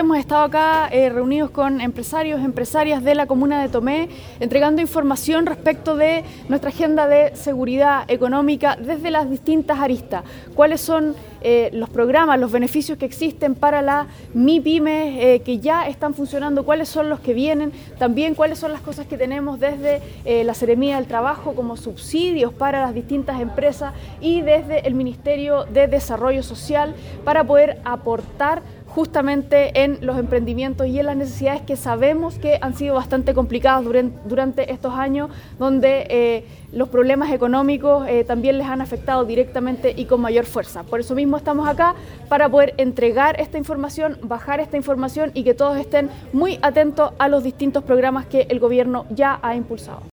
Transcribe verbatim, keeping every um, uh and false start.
hemos estado acá eh, reunidos con empresarios, empresarias de la comuna de Tomé, entregando información respecto de nuestra agenda de seguridad económica desde las distintas aristas. ¿Cuáles son eh, los programas, los beneficios que existen para las MIPYMES eh, que ya están funcionando? ¿Cuáles son los que vienen? También cuáles son las cosas que tenemos desde eh, la Seremía del Trabajo como subsidios para las distintas empresas y desde el Ministerio de Desarrollo Social para poder aportar justamente en los emprendimientos y en las necesidades que sabemos que han sido bastante complicadas durante, durante estos años, donde eh, los problemas económicos eh, también les han afectado directamente y con mayor fuerza. Por eso mismo estamos acá, para poder entregar esta información, bajar esta información y que todos estén muy atentos a los distintos programas que el gobierno ya ha impulsado.